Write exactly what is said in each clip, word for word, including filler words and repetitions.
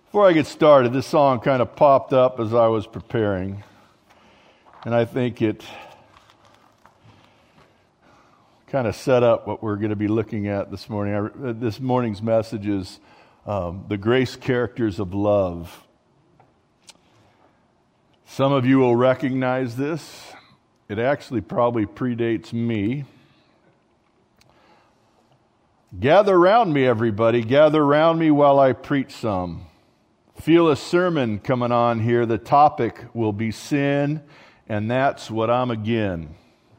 Before I get started, this song kind of popped up as I was preparing, and I think it kind of set up what we're going to be looking at this morning. I, this morning's message is um, the grace characters of love. Some of you will recognize this. It actually probably predates me. Gather around me, everybody. Gather around me while I preach some. Feel a sermon coming on here. The topic will be sin, and that's what I'm again.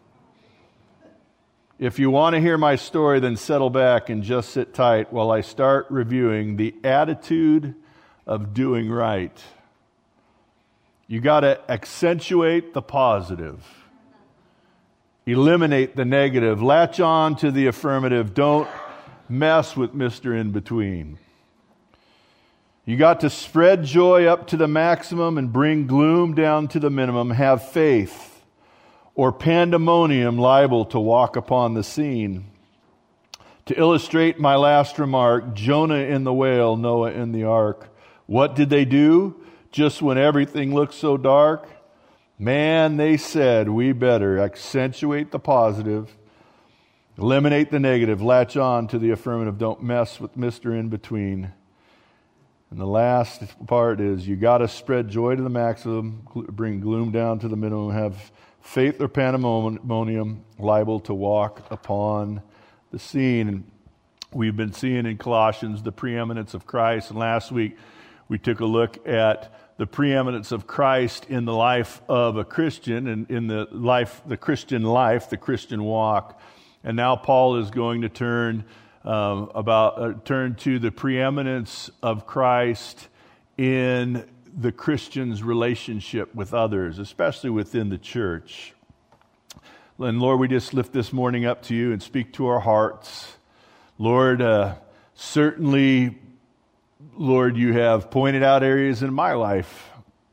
If you want to hear my story, then settle back and just sit tight while I start reviewing the attitude of doing right. You got to accentuate the positive. Eliminate the negative. Latch on to the affirmative. Don't mess with Mister In-Between. You got to spread joy up to the maximum and bring gloom down to the minimum. Have faith, or pandemonium liable to walk upon the scene. To illustrate my last remark, Jonah in the whale, Noah in the ark. What did they do just when everything looked so dark? Man, they said, we better accentuate the positive, eliminate the negative, latch on to the affirmative, don't mess with Mister In-Between. And the last part is you got to spread joy to the maximum, bring gloom down to the minimum, have faith or pandemonium liable to walk upon the scene. And we've been seeing in Colossians the preeminence of Christ. And last week we took a look at the preeminence of Christ in the life of a Christian and in the life, the Christian life, the Christian walk. And now Paul is going to turn Um, about uh, turn to the preeminence of Christ in the Christian's relationship with others, especially within the church. And Lord, we just lift this morning up to you and speak to our hearts. Lord, uh, certainly, Lord, you have pointed out areas in my life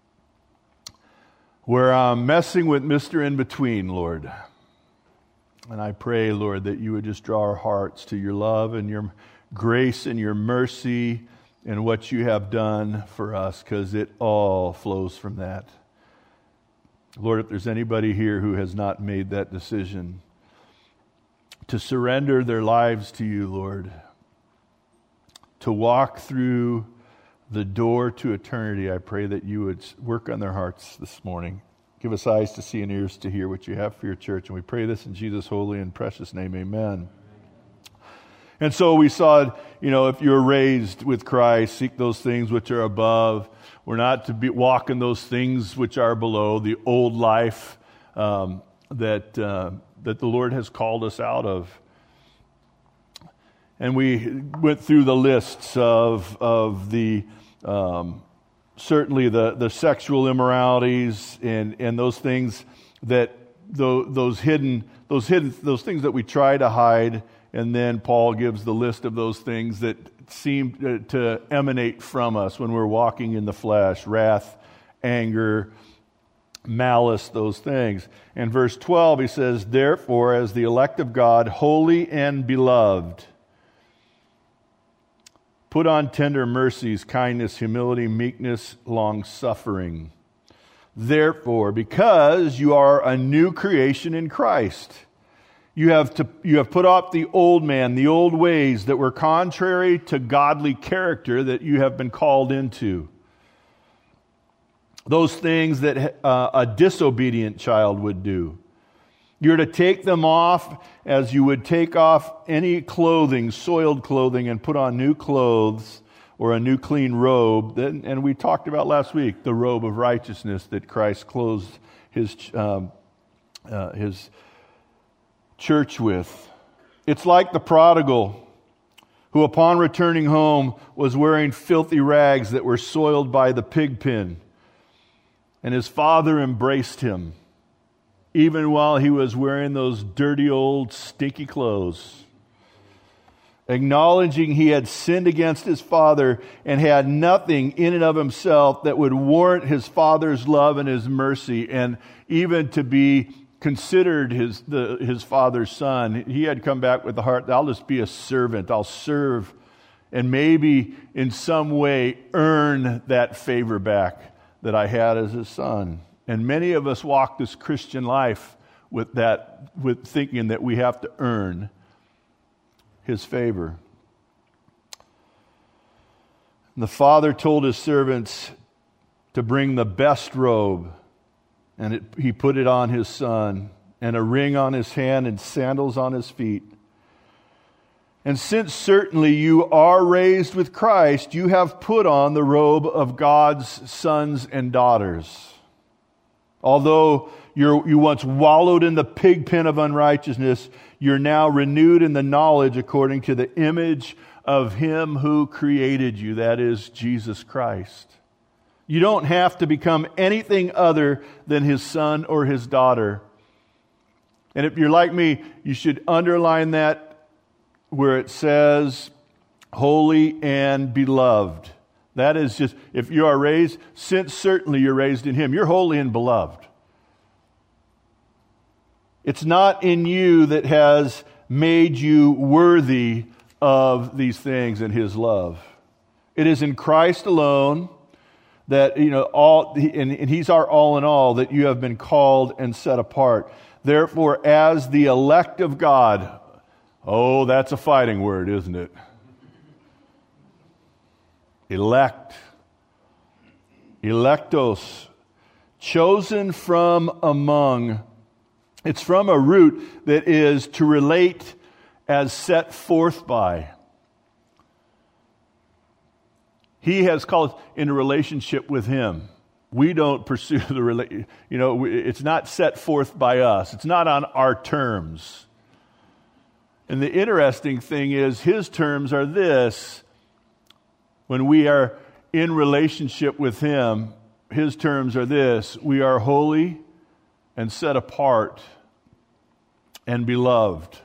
where I'm messing with Mister In-Between, Lord. And I pray, Lord, that you would just draw our hearts to your love and your grace and your mercy and what you have done for us, because it all flows from that. Lord, if there's anybody here who has not made that decision to surrender their lives to you, Lord, to walk through the door to eternity, I pray that you would work on their hearts this morning. Give us eyes to see and ears to hear what you have for your church. And we pray this in Jesus' holy and precious name. Amen. And so we saw, you know, if you're raised with Christ, seek those things which are above. We're not to be walk in those things which are below, the old life um, that uh, that the Lord has called us out of. And we went through the lists of of the um, certainly the, the sexual immoralities and, and those things that those, those hidden those hidden those things that we try to hide, and then Paul gives the list of those things that seem to, to emanate from us when we're walking in the flesh: wrath, anger, malice, those things. In verse twelve he says, "Therefore, as the elect of God, holy and beloved, put on tender mercies, kindness, humility, meekness, long-suffering. Therefore, because you are a new creation in Christ, you have to you have put off the old man, the old ways that were contrary to godly character that you have been called into. Those things that uh, a disobedient child would do. You're to take them off as you would take off any clothing, soiled clothing, and put on new clothes or a new clean robe. And we talked about last week the robe of righteousness that Christ clothed his um, uh, his church with. It's like the prodigal who, upon returning home, was wearing filthy rags that were soiled by the pig pen, and his father embraced him, even while he was wearing those dirty old stinky clothes. Acknowledging he had sinned against his father and had nothing in and of himself that would warrant his father's love and his mercy, and even to be considered his the, his father's son. He had come back with the heart, I'll just be a servant. I'll serve and maybe in some way earn that favor back that I had as his son. And many of us walk this Christian life with that, with thinking that we have to earn his favor. And the father told his servants to bring the best robe, and it, he put it on his son, and a ring on his hand and sandals on his feet. And since certainly you are raised with Christ, you have put on the robe of God's sons and daughters. Although you're, you once wallowed in the pig pen of unrighteousness, you're now renewed in the knowledge according to the image of him who created you, that is, Jesus Christ. You don't have to become anything other than his son or his daughter. And if you're like me, you should underline that where it says, holy and beloved. That is just, if you are raised, since certainly you're raised in him, you're holy and beloved. It's not in you that has made you worthy of these things in his love. It is in Christ alone that, you know, all, and, and he's our all in all, that you have been called and set apart. Therefore, as the elect of God, oh, that's a fighting word, isn't it? Elect. Electos. Chosen from among. It's from a root that is to relate as set forth by. He has called us in a relationship with him. We don't pursue the relation. You know, it's not set forth by us. It's not on our terms. And the interesting thing is, his terms are this. When we are in relationship with him, his terms are this. We are holy and set apart and beloved.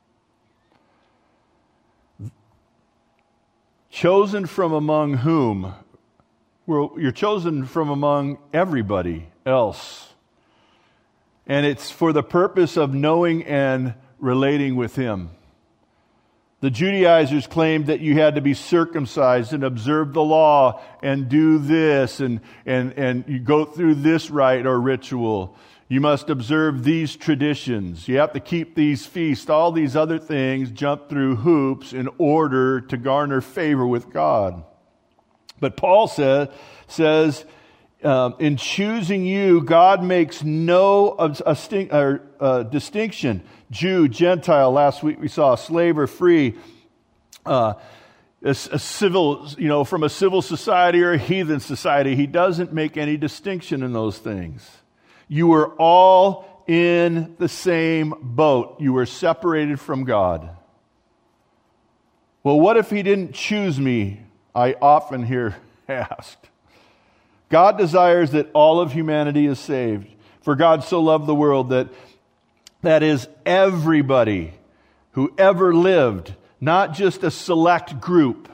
Chosen from among whom? Well, you're chosen from among everybody else. And it's for the purpose of knowing and relating with him. The Judaizers claimed that you had to be circumcised and observe the law and do this and, and, and you go through this rite or ritual. You must observe these traditions. You have to keep these feasts, all these other things, jump through hoops in order to garner favor with God. But Paul says, says um, in choosing you, God makes no a, a sting, or, uh, distinction. Jew, Gentile, last week we saw slave or free, uh, a, a civil, you know, from a civil society or a heathen society. He doesn't make any distinction in those things. You were all in the same boat. You were separated from God. Well, what if he didn't choose me? I often hear asked. God desires that all of humanity is saved. For God so loved the world that That is everybody who ever lived, not just a select group.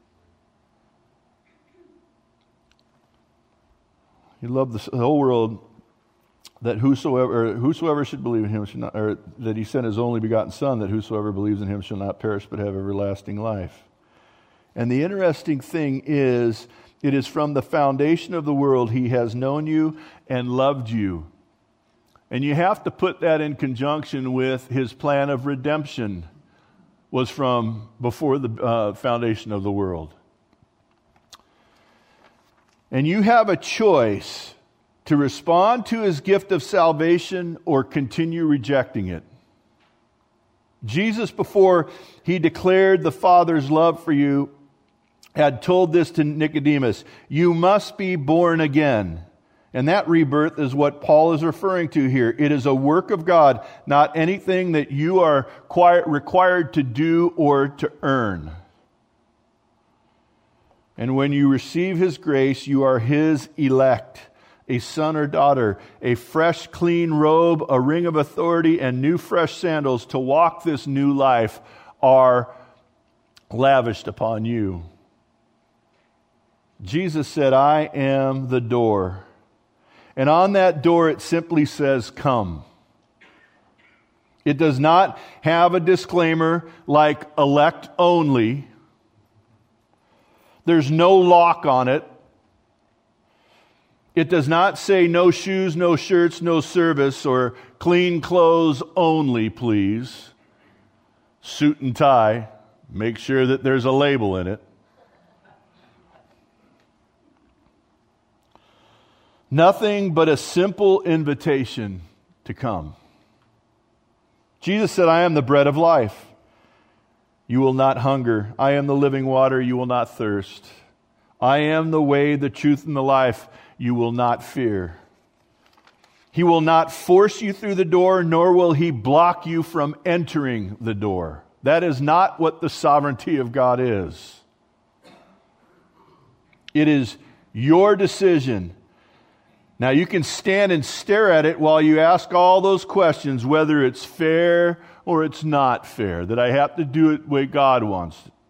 He loved the whole world, that whosoever whosoever should believe in him should not, or that he sent his only begotten Son, that whosoever believes in him shall not perish but have everlasting life. And the interesting thing is, it is from the foundation of the world he has known you and loved you. And you have to put that in conjunction with his plan of redemption was from before the uh, foundation of the world. And you have a choice to respond to his gift of salvation or continue rejecting it. Jesus, before he declared the Father's love for you, had told this to Nicodemus, you must be born again. And that rebirth is what Paul is referring to here. It is a work of God, not anything that you are required to do or to earn. And when you receive his grace, you are his elect, a son or daughter, a fresh, clean robe, a ring of authority, and new fresh sandals to walk this new life are lavished upon you. Jesus said, I am the door. And on that door it simply says, come. It does not have a disclaimer like elect only. There's no lock on it. It does not say no shoes, no shirts, no service, or clean clothes only, please. Suit and tie. Make sure that there's a label in it. Nothing but a simple invitation to come. Jesus said, I am the bread of life. You will not hunger. I am the living water. You will not thirst. I am the way, the truth, and the life. You will not fear. He will not force you through the door, nor will He block you from entering the door. That is not what the sovereignty of God is. It is your decision. Now, you can stand and stare at it while you ask all those questions, whether it's fair or it's not fair, that I have to do it the way God wants it.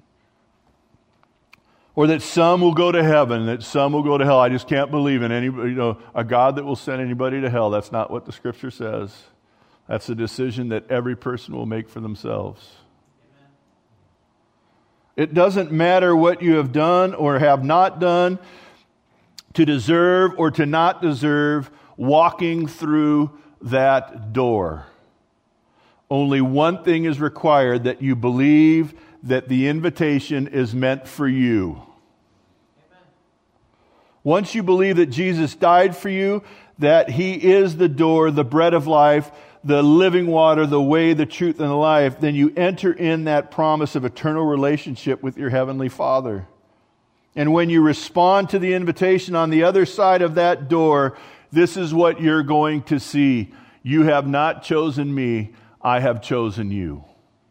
Or that some will go to heaven, that some will go to hell. I just can't believe in any, you know, a God that will send anybody to hell. That's not what the Scripture says. That's a decision that every person will make for themselves. Amen. It doesn't matter what you have done or have not done to deserve or to not deserve walking through that door. Only one thing is required, that you believe that the invitation is meant for you. Amen. Once you believe that Jesus died for you, that He is the door, the bread of life, the living water, the way, the truth, and the life, then you enter in that promise of eternal relationship with your Heavenly Father. And when you respond to the invitation on the other side of that door, this is what you're going to see. You have not chosen me, I have chosen you.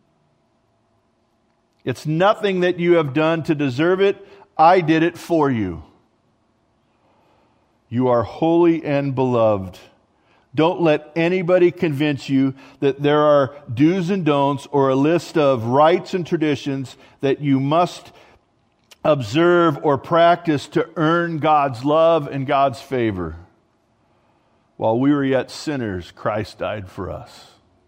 It's nothing that you have done to deserve it. I did it for you. You are holy and beloved. Don't let anybody convince you that there are do's and don'ts or a list of rites and traditions that you must observe or practice to earn God's love and God's favor. While we were yet sinners, Christ died for us.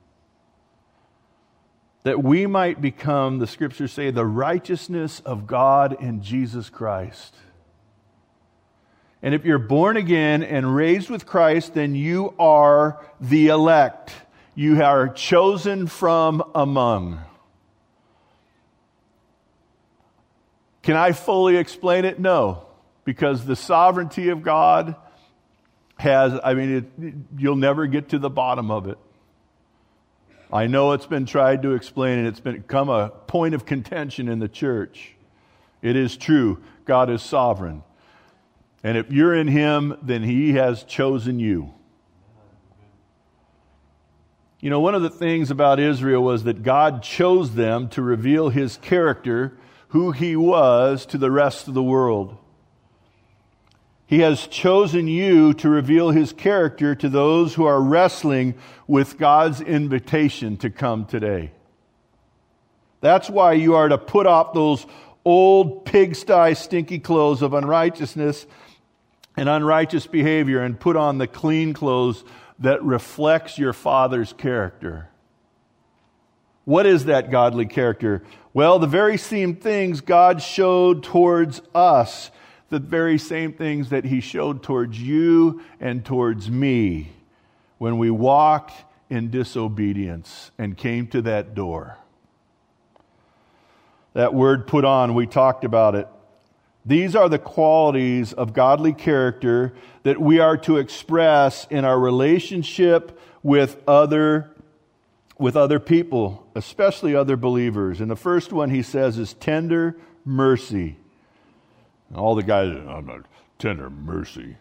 That we might become, the Scriptures say, the righteousness of God in Jesus Christ. And if you're born again and raised with Christ, then you are the elect. You are chosen from among. Can I fully explain it? No. Because the sovereignty of God has, I mean, it, you'll never get to the bottom of it. I know it's been tried to explain, and it's become a point of contention in the church. It is true. God is sovereign. And if you're in Him, then He has chosen you. You know, one of the things about Israel was that God chose them to reveal His character, who He was, to the rest of the world. He has chosen you to reveal His character to those who are wrestling with God's invitation to come today. That's why you are to put off those old pigsty stinky clothes of unrighteousness and unrighteous behavior and put on the clean clothes that reflects your Father's character. What is that godly character? Well, the very same things God showed towards us, the very same things that He showed towards you and towards me when we walked in disobedience and came to that door. That word put on, we talked about it. These are the qualities of godly character that we are to express in our relationship with other with other people, especially other believers. And the first one he says is tender mercy. And all the guys, I'm not tender mercy.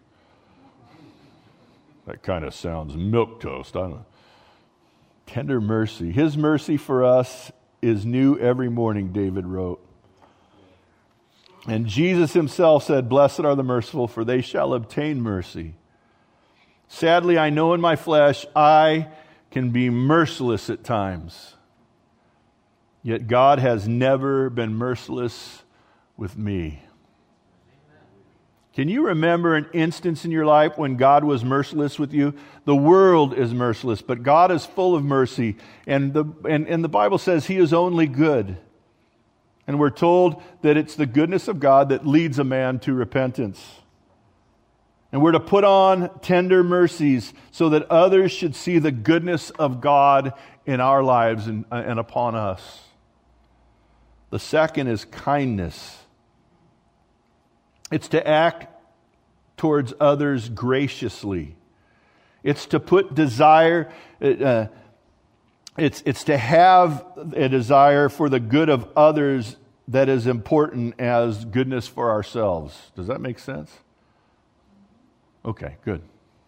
That kind of sounds milquetoast. I don't know. Tender mercy. His mercy for us is new every morning, David wrote. And Jesus Himself said, "Blessed are the merciful, for they shall obtain mercy." Sadly, I know in my flesh I can be merciless at times. Yet God has never been merciless with me. Can you remember an instance in your life when God was merciless with you? The world is merciless, but God is full of mercy. And the, and, and the Bible says He is only good. And we're told that it's the goodness of God that leads a man to repentance. And we're to put on tender mercies so that others should see the goodness of God in our lives and, and upon us. The second is kindness. It's to act towards others graciously. It's to put desire, uh, it's, it's to have a desire for the good of others that is important as goodness for ourselves. Does that make sense? Okay, good.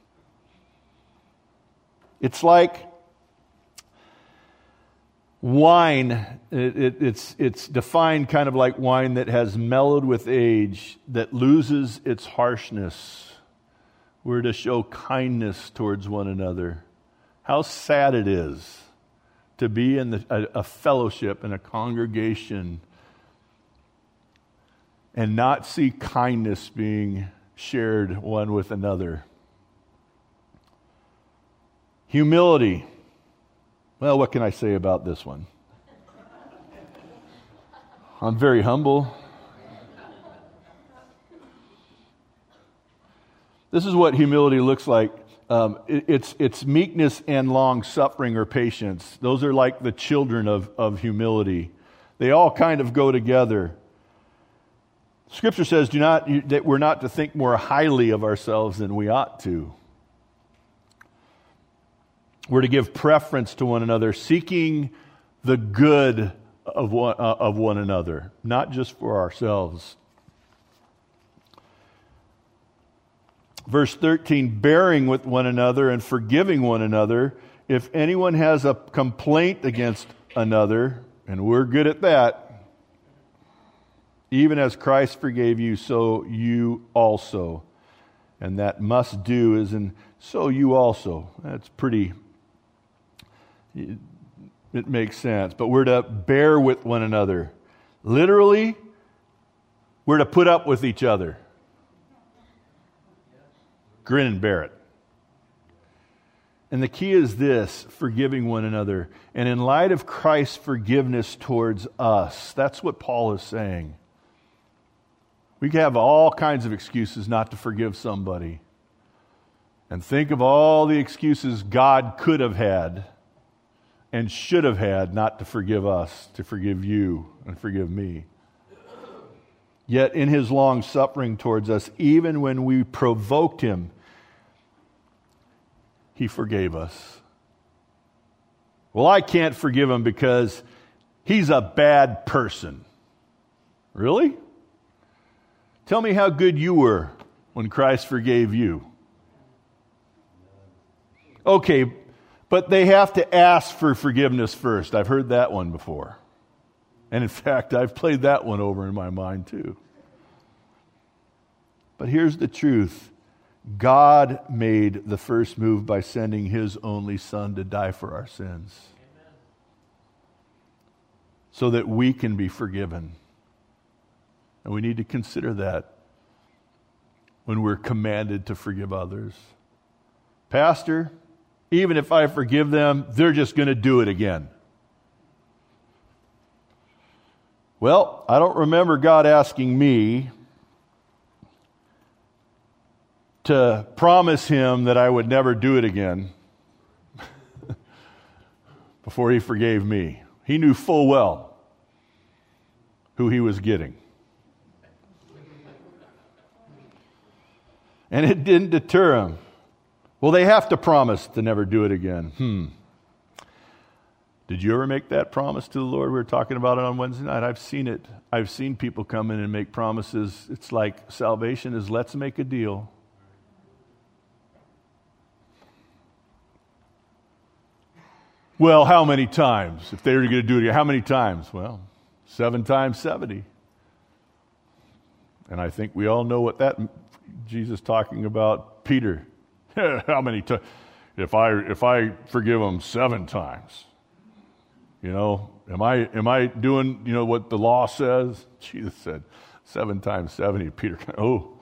It's like wine. It, it, it's, it's defined kind of like wine that has mellowed with age, that loses its harshness. We're to show kindness towards one another. How sad it is to be in the, a, a fellowship, in a congregation, and not see kindness being shared one with another. Humility. Well, what can I say about this one? I'm very humble. This is what humility looks like. Um, it, it's, it's meekness and long-suffering or patience. Those are like the children of, of humility. They all kind of go together. Scripture says do not, that we're not to think more highly of ourselves than we ought to. We're to give preference to one another, seeking the good of one, uh, of one another, not just for ourselves. Verse thirteen, bearing with one another and forgiving one another. If anyone has a complaint against another, and we're good at that, even as Christ forgave you, so you also. And that must do is in so you also. That's pretty, it, it makes sense. But we're to bear with one another. Literally, we're to put up with each other. Grin and bear it. And the key is this, forgiving one another. And in light of Christ's forgiveness towards us, that's what Paul is saying. We can have all kinds of excuses not to forgive somebody. And think of all the excuses God could have had and should have had not to forgive us, to forgive you and forgive me. Yet in his long suffering towards us, even when we provoked him, he forgave us. Well, I can't forgive him because he's a bad person. Really? Tell me how good you were when Christ forgave you. Okay, but they have to ask for forgiveness first. I've heard that one before. And in fact, I've played that one over in my mind too. But here's the truth. God made the first move by sending his only Son to die for our sins. Amen. So that we can be forgiven. And we need to consider that when we're commanded to forgive others. Pastor, even if I forgive them, they're just going to do it again. Well, I don't remember God asking me to promise him that I would never do it again before he forgave me. He knew full well who he was getting. And it didn't deter him. Well, they have to promise to never do it again. Hmm. Did you ever make that promise to the Lord? We were talking about it on Wednesday night. I've seen it. I've seen people come in and make promises. It's like salvation is let's make a deal. Well, how many times? If they were going to do it, how many times? Well, seven times seventy. And I think we all know what that Jesus talking about Peter. How many times? If I if I forgive them seven times, you know, am I am I doing you know what the law says? Jesus said seven times seventy. Peter, oh,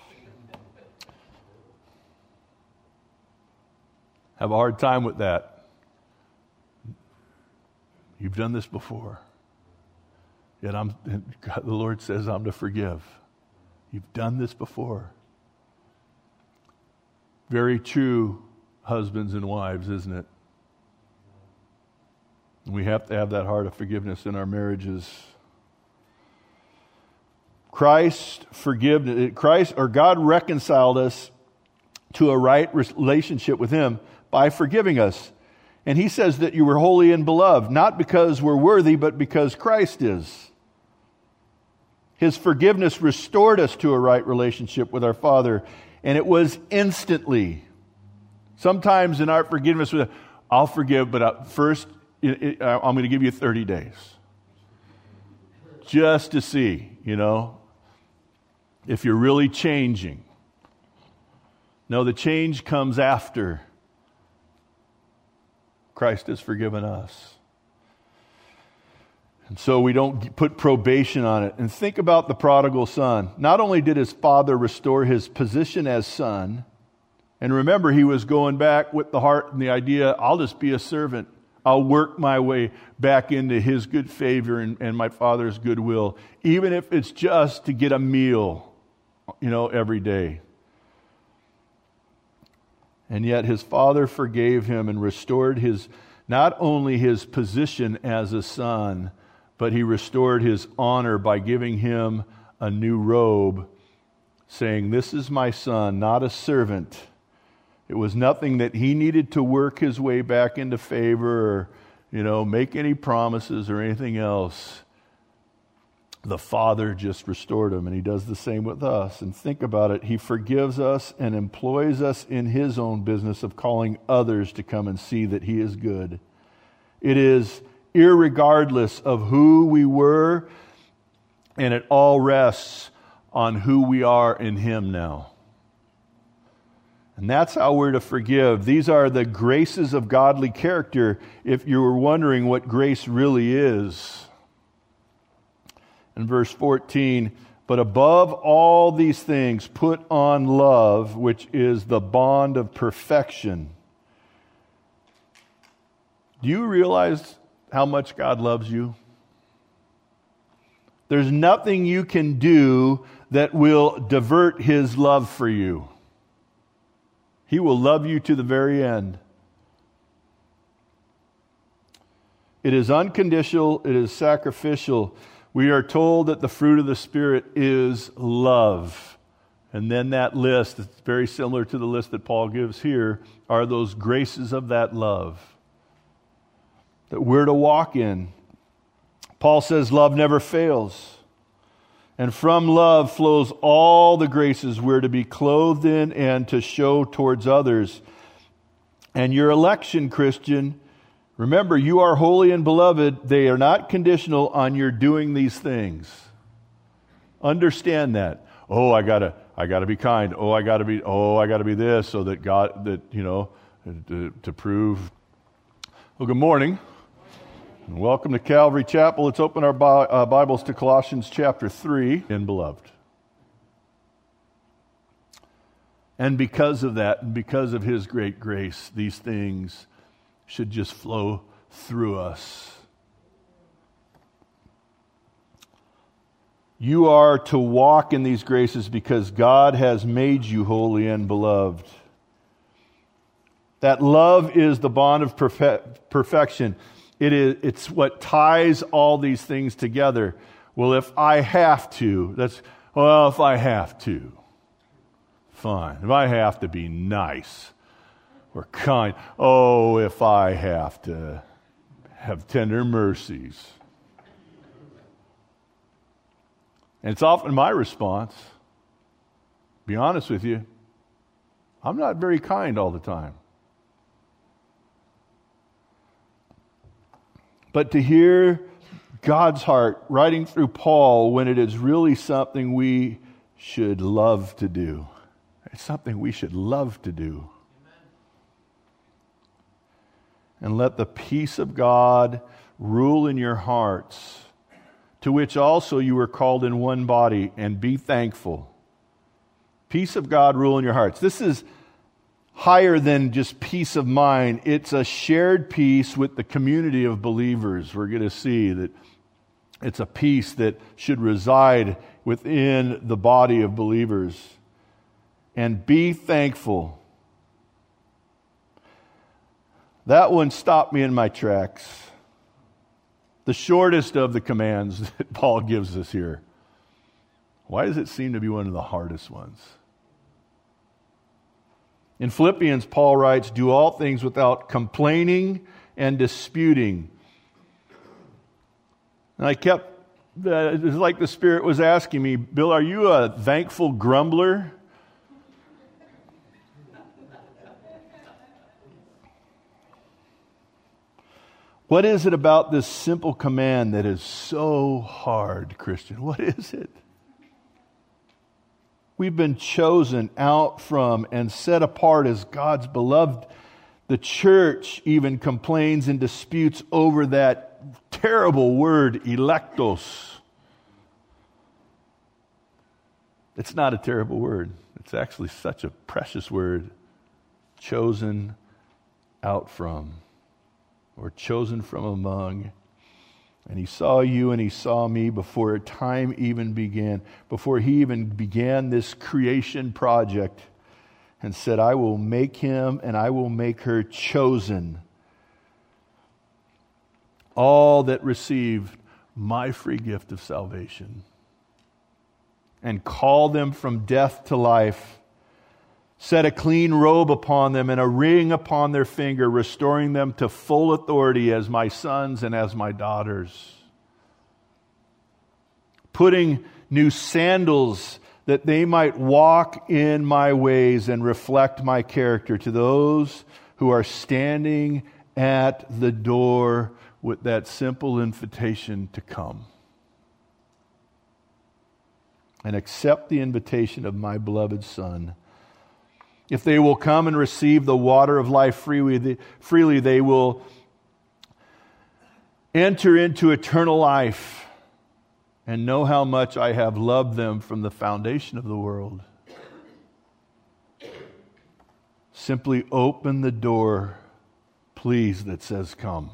have a hard time with that. You've done this before. Yet I'm, God, the Lord says I'm to forgive. You've done this before. Very true, husbands and wives, isn't it? We have to have that heart of forgiveness in our marriages. Christ forgiveness, Christ or God reconciled us to a right relationship with Him by forgiving us. And He says that you were holy and beloved, not because we're worthy, but because Christ is. His forgiveness restored us to a right relationship with our Father, and it was instantly. Sometimes in our forgiveness, I'll forgive, but first I'm going to give you thirty days. Just to see, you know, if you're really changing. No, the change comes after Christ has forgiven us. And so we don't put probation on it. And think about the prodigal son. Not only did his father restore his position as son, and remember, he was going back with the heart and the idea, I'll just be a servant. I'll work my way back into his good favor and, and my father's goodwill, even if it's just to get a meal, you know, every day. And yet his father forgave him and restored his, not only his position as a son, but he restored his honor by giving him a new robe, saying, this is my son, not a servant. It was nothing that he needed to work his way back into favor or, you know, make any promises or anything else. The Father just restored him, and He does the same with us. And think about it. He forgives us and employs us in His own business of calling others to come and see that He is good. It is irregardless of who we were, and it all rests on who we are in Him now. And that's how we're to forgive. These are the graces of godly character, if you were wondering what grace really is. In verse fourteen, but above all these things, put on love, which is the bond of perfection. Do you realize how much God loves you? There's nothing you can do that will divert His love for you. He will love you to the very end. It is unconditional, it is sacrificial. We are told that the fruit of the Spirit is love. And then that list, it's very similar to the list that Paul gives here, are those graces of that love that we're to walk in. Paul says love never fails. And from love flows all the graces we're to be clothed in and to show towards others. And your election, Christian, remember, you are holy and beloved. They are not conditional on your doing these things. Understand that. Oh, I gotta, I gotta be kind. Oh, I gotta be. Oh, I gotta be this, so that God, that you know, to, to prove. Well, good morning, and welcome to Calvary Chapel. Let's open our Bi- uh, Bibles to Colossians chapter three. And beloved, and because of that, and because of His great grace, these things should just flow through us. You are to walk in these graces because God has made you holy and beloved. That love is the bond of perfe- perfection. It is, it's what ties all these things together. Well, if I have to, that's, well, if I have to, fine. If I have to be nice, or kind. Oh, if I have to have tender mercies. And it's often my response, be honest with you, I'm not very kind all the time. But to hear God's heart writing through Paul when it is really something we should love to do. It's something we should love to do. And let the peace of God rule in your hearts, to which also you were called in one body, and be thankful. Peace of God rule in your hearts. This is higher than just peace of mind. It's a shared peace with the community of believers. We're going to see that It's a peace that should reside within the body of believers. And be thankful. That one stopped me in my tracks. The shortest of the commands that Paul gives us here. Why does it seem to be one of the hardest ones? In Philippians, Paul writes, do all things without complaining and disputing. And I kept, uh, it was like the Spirit was asking me, Bill, are you a thankful grumbler? What is it about this simple command that is so hard, Christian? What is it? We've been chosen out from and set apart as God's beloved. The church even complains and disputes over that terrible word, electos. It's not a terrible word. It's actually such a precious word. Chosen out from, or chosen from among. And he saw you and he saw me before time even began, before he even began this creation project, and said, I will make him and I will make her chosen. All that received my free gift of salvation. And call them from death to life. Set a clean robe upon them and a ring upon their finger, restoring them to full authority as my sons and as my daughters. Putting new sandals that they might walk in my ways and reflect my character to those who are standing at the door with that simple invitation to come. And accept the invitation of my beloved Son. If they will come and receive the water of life freely, freely, they will enter into eternal life and know how much I have loved them from the foundation of the world. Simply open the door, please, that says come.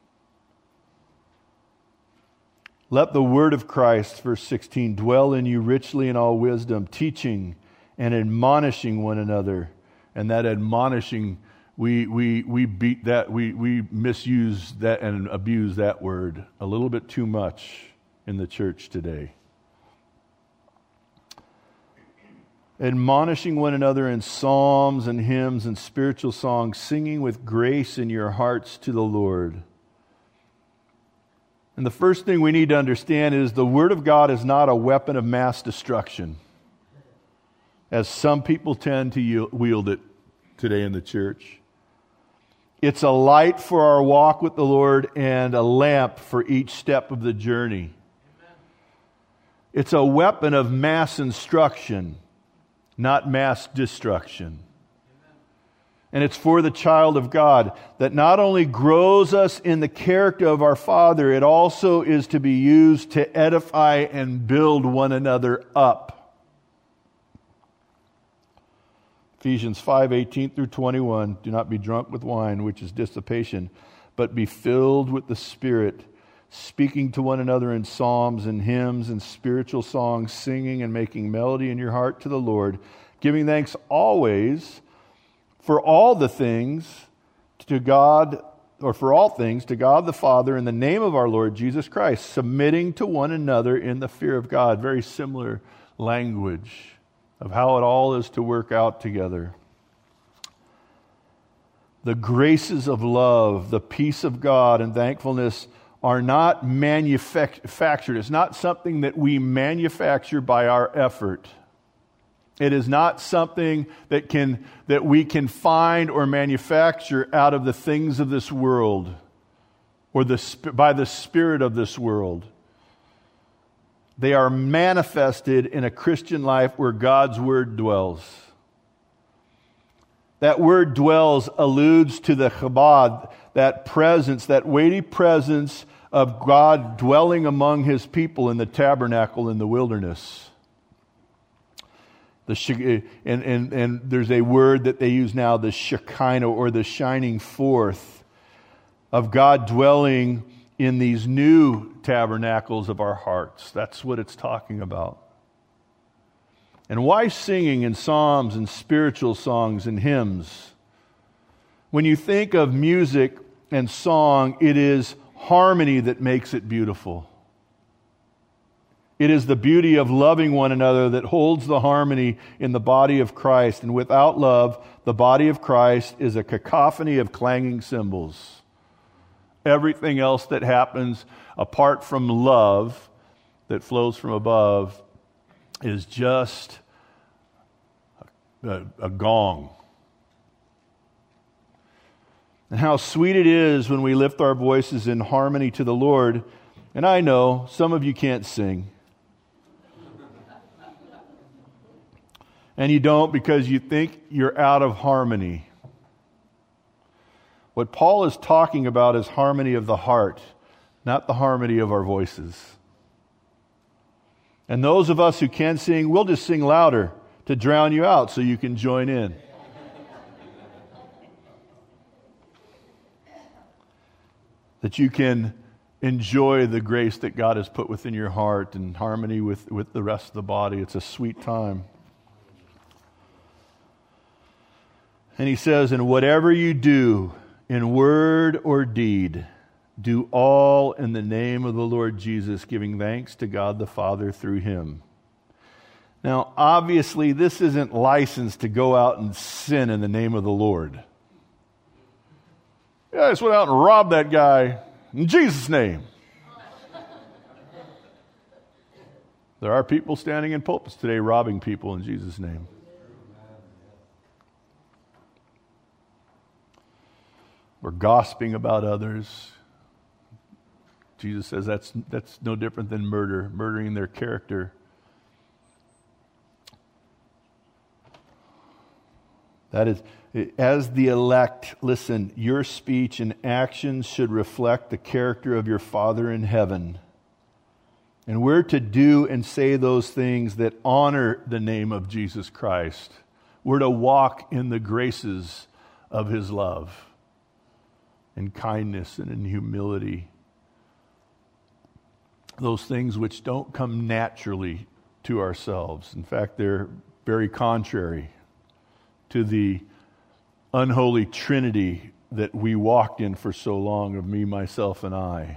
Let the word of Christ, verse sixteen, dwell in you richly in all wisdom, teaching and admonishing one another. And that admonishing, we we we beat that, we we misuse that and abuse that word a little bit too much in the church today. Admonishing one another in psalms and hymns and spiritual songs, singing with grace in your hearts to the Lord. And the first thing we need to understand is the Word of God is not a weapon of mass destruction, as some people tend to wield it today in the church. It's a light for our walk with the Lord and a lamp for each step of the journey. Amen. It's a weapon of mass instruction, not mass destruction. And it's for the child of God that not only grows us in the character of our Father, it also is to be used to edify and build one another up. Ephesians five, eighteen through twenty-one, do not be drunk with wine, which is dissipation, but be filled with the Spirit, speaking to one another in psalms and hymns and spiritual songs, singing and making melody in your heart to the Lord, giving thanks always for all the things to God, or for all things to God the Father in the name of our Lord Jesus Christ, submitting to one another in the fear of God. Very similar language of how it all is to work out together. The graces of love, the peace of God and thankfulness are not manufactured. It's not something that we manufacture by our effort. It is not something that can that we can find or manufacture out of the things of this world or the by the spirit of this world. They are manifested in a Christian life where God's Word dwells. That word dwells alludes to the Chabad, that presence, that weighty presence of God dwelling among His people in the tabernacle in the wilderness. The and, and, and there's a word that they use now, the Shekinah, or the shining forth of God dwelling in these new tabernacles of our hearts. That's what it's talking about. And why singing in psalms and spiritual songs and hymns? When you think of music and song, it is harmony that makes it beautiful. It is the beauty of loving one another that holds the harmony in the body of Christ. And without love, the body of Christ is a cacophony of clanging cymbals. Everything else that happens apart from love that flows from above is just a, a gong. And how sweet it is when we lift our voices in harmony to the Lord. And I know some of you can't sing. And you don't because you think you're out of harmony. What Paul is talking about is harmony of the heart, not the harmony of our voices. And those of us who can sing, we'll just sing louder to drown you out so you can join in. That you can enjoy the grace that God has put within your heart in harmony with, with the rest of the body. It's a sweet time. And he says, and whatever you do, in word or deed, do all in the name of the Lord Jesus, giving thanks to God the Father through him. Now, obviously, this isn't licensed to go out and sin in the name of the Lord. Yeah, I just went out and robbed that guy in Jesus' name. There are people standing in pulpits today robbing people in Jesus' name. We're gossiping about others. Jesus says that's that's no different than murder, murdering their character. That is, as the elect, listen, your speech and actions should reflect the character of your Father in heaven. And we're to do and say those things that honor the name of Jesus Christ. We're to walk in the graces of his love, in kindness and in humility. Those things which don't come naturally to ourselves. In fact, they're very contrary to the unholy trinity that we walked in for so long of me, myself, and I.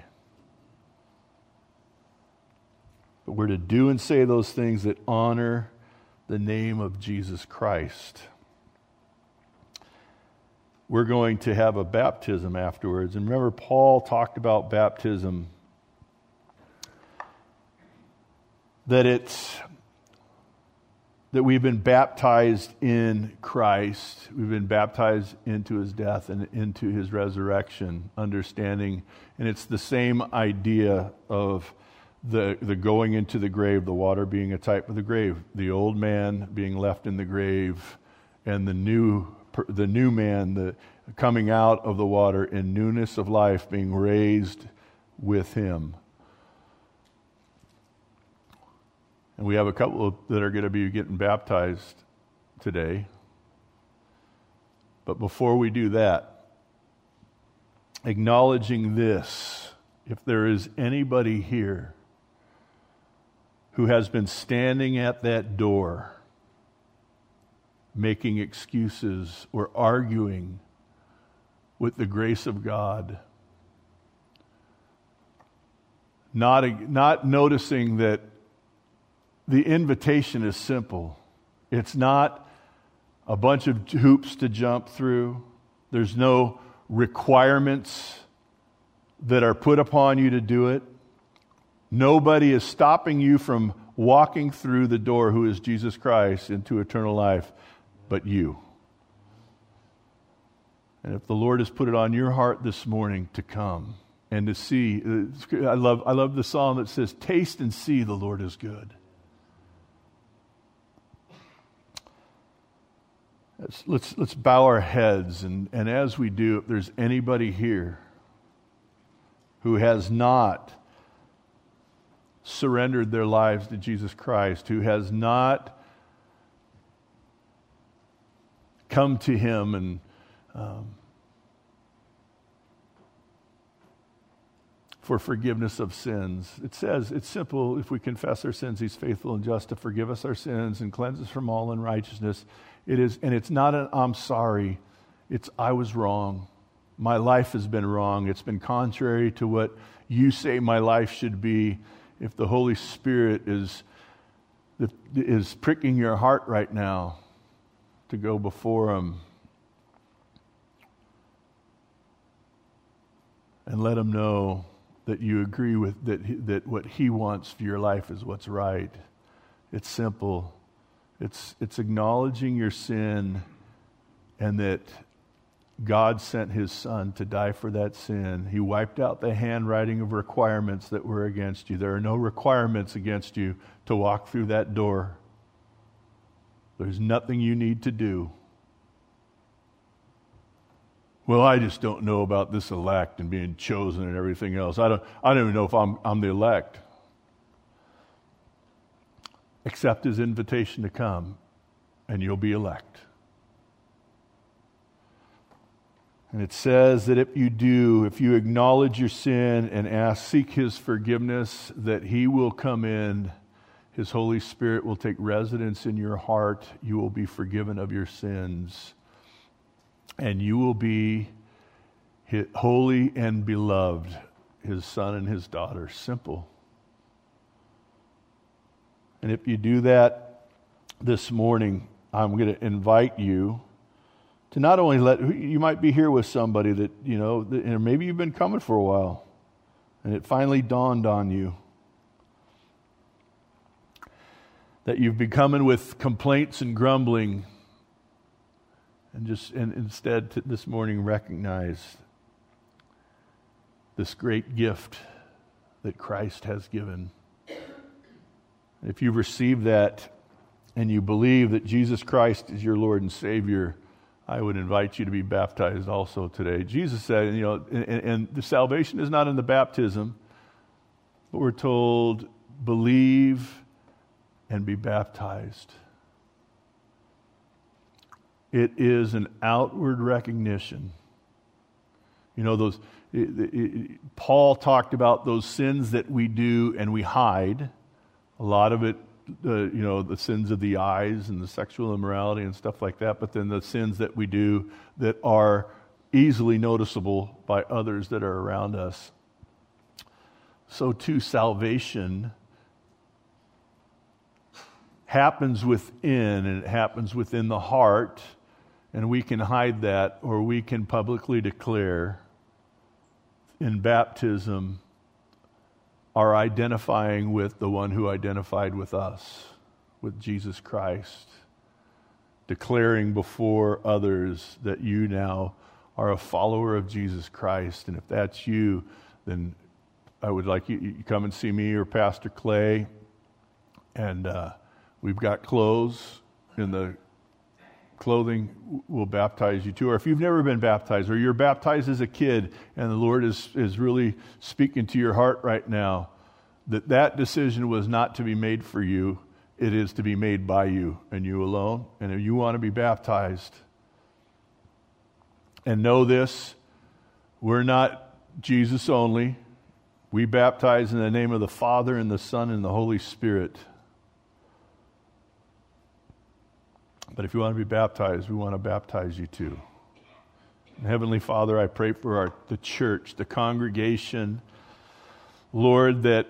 But we're to do and say those things that honor the name of Jesus Christ. We're going to have a baptism afterwards. And remember, Paul talked about baptism, that it's that we've been baptized in Christ. We've been baptized into his death and into his resurrection, understanding. And it's the same idea of the, the going into the grave, the water being a type of the grave, the old man being left in the grave, and the new the new man, the coming out of the water in newness of life, being raised with him. And we have a couple that are going to be getting baptized today. But before we do that, acknowledging this, if there is anybody here who has been standing at that door making excuses or arguing with the grace of God, not, not noticing that the invitation is simple. It's not a bunch of hoops to jump through. There's no requirements that are put upon you to do it. Nobody is stopping you from walking through the door, who is Jesus Christ, into eternal life, but you. And if the Lord has put it on your heart this morning to come and to see, I love, I love the psalm that says, taste and see the Lord is good. Let's, let's, let's bow our heads, and, and as we do, if there's anybody here who has not surrendered their lives to Jesus Christ, who has not come to him and um, for forgiveness of sins. It says, it's simple. If we confess our sins, he's faithful and just to forgive us our sins and cleanse us from all unrighteousness. It is, and it's not an I'm sorry. It's I was wrong. My life has been wrong. It's been contrary to what you say my life should be. If the Holy Spirit is, is pricking your heart right now to go before him and let him know that you agree with that, that what he wants for your life is what's right. It's simple. It's, it's acknowledging your sin and that God sent his son to die for that sin. He wiped out the handwriting of requirements that were against you. There are no requirements against you to walk through that door. There's nothing you need to do. Well, I just don't know about this elect and being chosen and everything else. I don't I don't even know if I'm I'm the elect. Accept his invitation to come and you'll be elect. And it says that if you do, if you acknowledge your sin and ask, seek his forgiveness, that he will come in, his Holy Spirit will take residence in your heart, you will be forgiven of your sins, and you will be holy and beloved, his son and his daughter. Simple. And if you do that this morning, I'm going to invite you to not only let, you might be here with somebody that, you know, that, and maybe you've been coming for a while, and it finally dawned on you that you've been coming with complaints and grumbling, and just and instead to this morning recognize this great gift that Christ has given. If you've received that and you believe that Jesus Christ is your Lord and Savior, I would invite you to be baptized also today. Jesus said, you know, and, and the salvation is not in the baptism, but we're told, believe and be baptized. It is an outward recognition. You know, those it, it, Paul talked about those sins that we do and we hide. A lot of it, uh, you know, the sins of the eyes and the sexual immorality and stuff like that, but then the sins that we do that are easily noticeable by others that are around us. So too, salvation happens within, and it happens within the heart, and we can hide that, or we can publicly declare in baptism are identifying with the one who identified with us, with Jesus Christ, declaring before others that you now are a follower of Jesus Christ. And if that's you, then I would like you to come and see me or Pastor Clay, and uh, we've got clothes in the clothing will baptize you too. Or if you've never been baptized, or you're baptized as a kid and the Lord is, is really speaking to your heart right now, that that decision was not to be made for you, it is to be made by you and you alone. And if you want to be baptized, and know this, we're not Jesus only. We baptize in the name of the Father and the Son and the Holy Spirit. But if you want to be baptized, we want to baptize you too. And Heavenly Father, I pray for our, the church, the congregation, Lord, that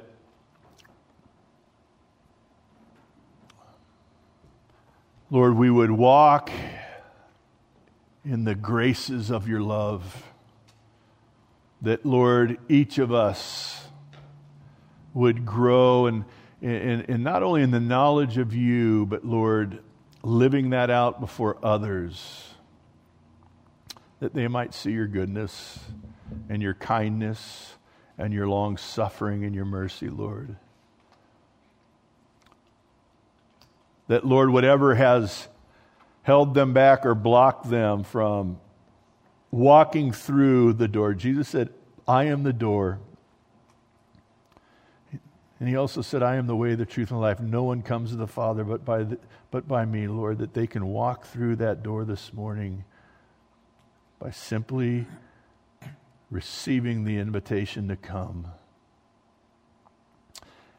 Lord, we would walk in the graces of your love. That, Lord, each of us would grow and in, in, not only in the knowledge of you, but, Lord, living that out before others, that they might see your goodness and your kindness and your long suffering and your mercy, Lord. That, Lord, whatever has held them back or blocked them from walking through the door, Jesus said, I am the door. And he also said, I am the way, the truth, and the life. No one comes to the Father but by the, but by me, Lord, that they can walk through that door this morning by simply receiving the invitation to come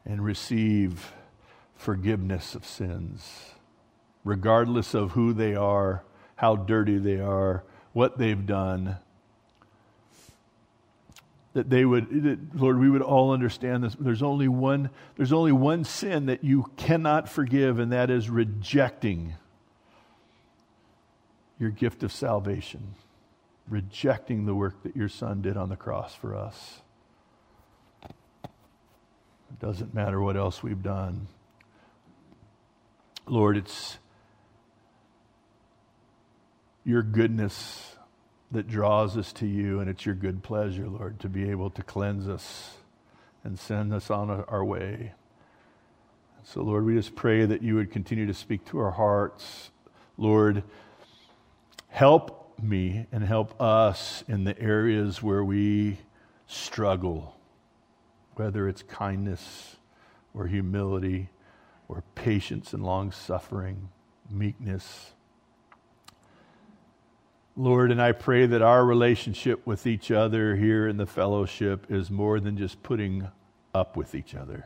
and receive forgiveness of sins, regardless of who they are, how dirty they are, what they've done. That they would, that, Lord, we would all understand this. There's only one, there's only one sin that you cannot forgive, and that is rejecting your gift of salvation, rejecting the work that your Son did on the cross for us. It doesn't matter what else we've done. Lord, it's your goodness that draws us to you, and it's your good pleasure, Lord, to be able to cleanse us and send us on our way. So, Lord, we just pray that you would continue to speak to our hearts. Lord, help me and help us in the areas where we struggle, whether it's kindness or humility or patience and long-suffering, meekness. Lord, and I pray that our relationship with each other here in the fellowship is more than just putting up with each other,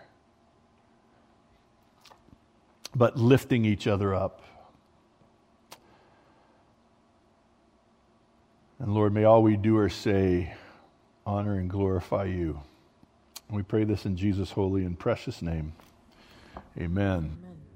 but lifting each other up. And Lord, may all we do or say honor and glorify you. We pray this in Jesus' holy and precious name. Amen. Amen.